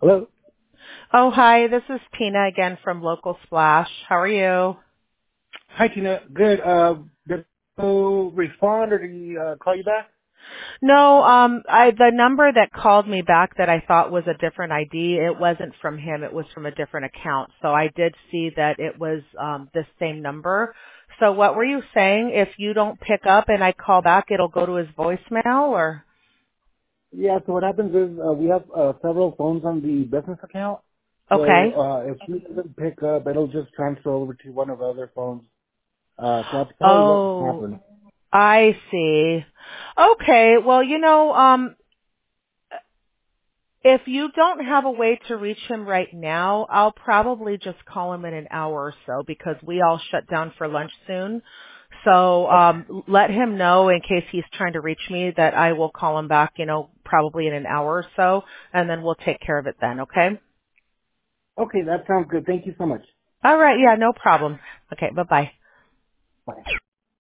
Hello. Oh, hi. This is Tina again from Local Splash. How are you? Hi, Tina. Good. Did you respond or did he call you back? No, the number that called me back that I thought was a different ID, it wasn't from him. It was from a different account. So I did see that it was the same number. So what were you saying? If you don't pick up and I call back, it'll go to his voicemail or? Yeah. So what happens is we have several phones on the business account. So Okay. if he doesn't pick up, it'll just transfer over to one of the other phones. So that's probably what Oh, happened. I see. Okay. Well, if you don't have a way to reach him right now, I'll probably just call him in an hour or so because we all shut down for lunch soon. So Okay. let him know in case he's trying to reach me that I will call him back, probably in an hour or so, and then we'll take care of it then, okay? Okay, that sounds good. Thank you so much. All right, yeah, no problem. Okay, bye-bye. Bye.